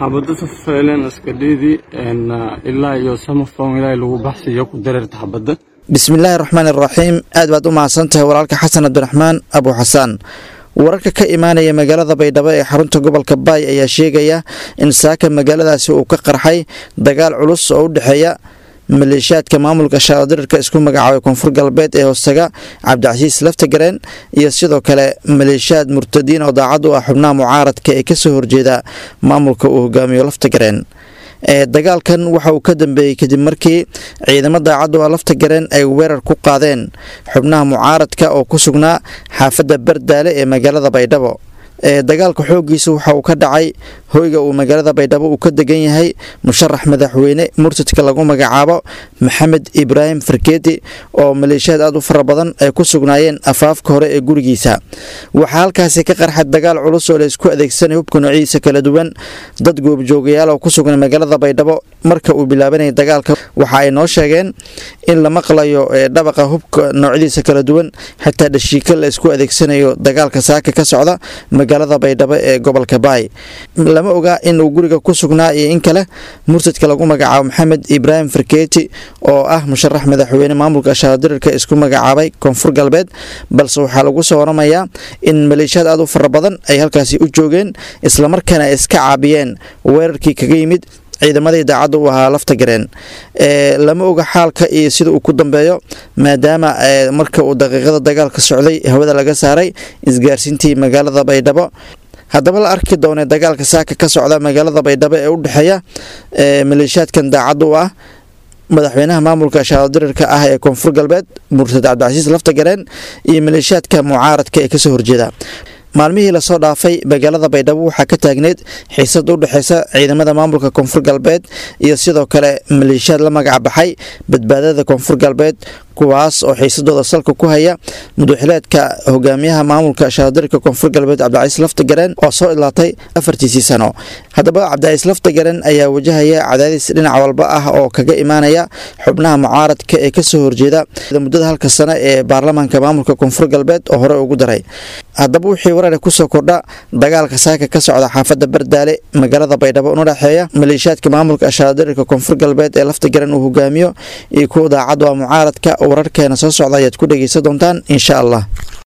xabada safeeleen iska dhidi ilaa iyo samafon ilaa lagu baxsiyo ku dareerta xabada. bismillaahi raxmaani raxiim. aad baad u mahadsantahay walaalka xasan cabdiraxmaan abu xasaan. wararka ka imaanaya magaalada baydhabo ee xarunta gobolka baay ayaa sheegaya in saaka magaaladaasi uu ka qarxay dagaal culus oo u dhexeeya maleeshiyaadka maamulka shaadirirka isku magacaabay koonfur galbeed ee hoostaga cabdicasiis laftagareen iyo sidoo kale maleeshiyaad murtadiin oo daacad u ah xubnaha mucaaradka ee kasoo horjeeda maamulka uu hogaamiyo laftagareen. dagaalkan waxa uu ka dambeeyey kadib markii ciidamo daacad u ah laftagareen ay weerar ku qaadeen xubnaha mucaaradka oo ku sugnaa xaafadda bardaale ee magaalada baydhabo. dagaalka xoogiisa waxa uu ka dhacay hoyga uu magaalada baydhabo uu ka degan yahay musharax madaxweyne murtadka lagu magacaabo maxamed ibraahim farkeeti oo maleeshiyaad aad u fara badan ay ku sugnaayeen afaafka hore ee gurigiisa. waxaa halkaasi ka qarxay dagaal culus oo la isku adeegsanay hubka noocyadiisa kala duwan. dad goobjoogayaal oo ku sugan magaalada baydhabo marka uu bilaabanayay dagaalka waxa ay noo sheegeen in la maqlayo dhabaqa hubka noocyadiisa kala duwan, xitaa dhashiika la isku adeegsanayo dagaalka saaka ka socda magaalada baydhabo ee gobolka baay. lama oga in uu guriga ku sugnaa iyo in kale murtadka lagu magacaabo maxamed ibraahim farkeeti oo ah musharax madaxweyne maamulka shaadirirka isku magacaabay koonfur galbeed, balse waxaa lagu soo waramayaa in maleeshiyaad aad u fara badan ay halkaasi u joogeen islamarkaana ay iska caabiyeen weerarkii kaga yimid ciidamadii daacadda u ahaa laftagareen. lama oga xaalka iyo sida uu ku dambeeyo maadaama marka uu daqiiqada dagaalka socday hawada laga saaray isgaarsiintii magaalada baydhabo. haddaba la arki doonee dagaalka saaka ka socda magaalada baydhabo ee u dhexeeya maleeshiyaadkan daacadda u ah madaxweynaha maamulka shaadirirka ah ee koonfur galbeed murtad cabdicasiis laftagareen iyo maleeshiyaadka mucaaradka ee kasoo horjeeda. maalmihii lasoo dhaafay magaalada baydhabo waxaa ka taagneyd xiisad u dhexeysa ciidamada maamulka koonfur galbeed iyo sidoo kale maleeshiyaad la magac baxay badbaadada koonfur galbeed, kuwaas oo xiisadooda salka ku haya madaxweynaha hogaamiyaha maamulka shaadirirka koonfur galbeed cabdicasiis laftagareen oo soo idlaatay 4 sano. haddaba cabdicasiis laftagareen ayaa wajahaya cadaadis dhinac walba ah oo kaga imaanaya xubnaha mucaaradka ee kasoo horjeeda muddada 1 sano ee baarlamaanka maamulka koonfur galbeed oo hore ugu daray. haddaba wixii warar kusoo kordha dagaalka saaka ka socda xaafadda bardaale magaalada baydhabo una dhexeeya maleeshiyaadka maamulka shaadirirka koonfur galbeed ee laftagareen uu hogaamiyo iyo kuwa daacad u ah mucaaradka, wararkeena soo socda ayaad ku dhageysan doontaan insha Allah.